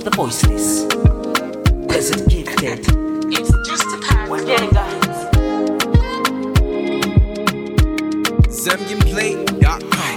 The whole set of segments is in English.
the voiceless. Blessed gifted. It's just a pack. One day, guys. ZambianPlay.com.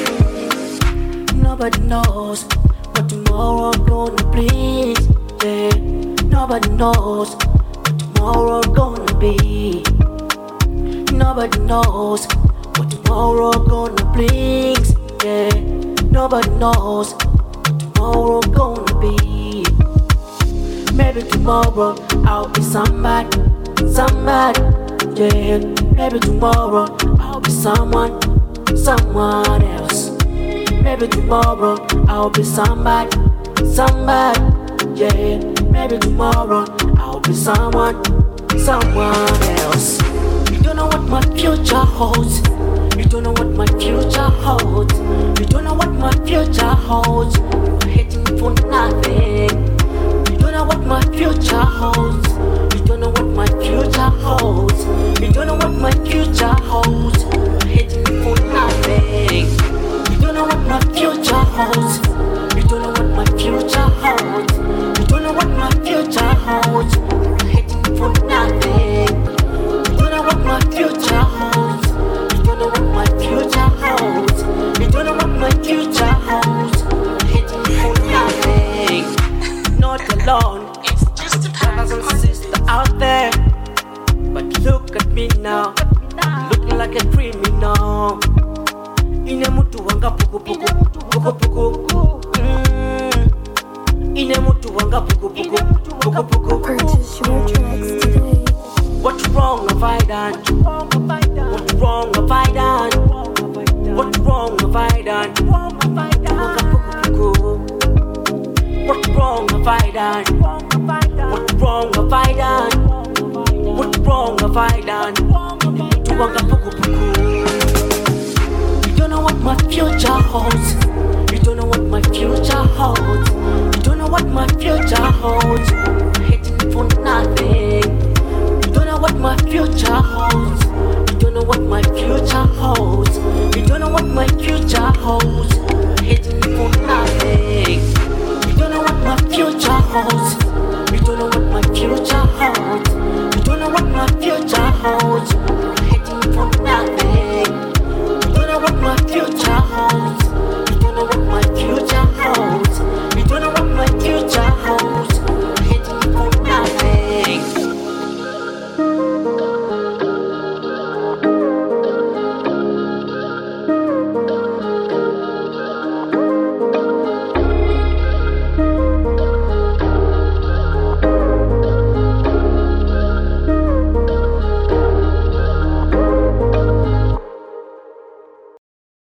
Nobody knows what tomorrow gonna bring. Yeah. Nobody knows what tomorrow gonna be. Nobody knows what tomorrow gonna bring. Yeah. Nobody knows what tomorrow gonna be. Maybe tomorrow I'll be somebody, somebody. Yeah. Maybe tomorrow I'll be someone, someone else. Maybe tomorrow I'll be somebody, somebody. Yeah. Maybe tomorrow I'll be someone, someone else. You don't know what my future holds. You don't know what my future holds. You don't know what my future holds. You're hating for nothing. You don't know what my future holds. You don't know what my future holds. You don't know what my future holds. You're hating for nothing. You don't know what my future holds. You don't know what my future holds. You don't know what my future holds. You're hating for nothing. You don't know what my future holds. You don't know what my future holds. You don't know what my future holds. You're hating for nothing. Not alone. It's just a pack. Brothers and sisters out there, but look at me now, looking like a criminal. Ine mutu wanga puku puku, puku puku. Ine mutu wanga puku puku, puku puku. Purchase your tracks today. What's wrong have I done? What's wrong have I done? What's wrong have I done? Wanga puku puku. What's wrong have I done? What's wrong have I done? What's wrong have I done? To wanga puku puku. You don't know what my future holds. You don't know what my future holds. You don't know what my future holds. You're hating for nothing. You don't know what my future holds.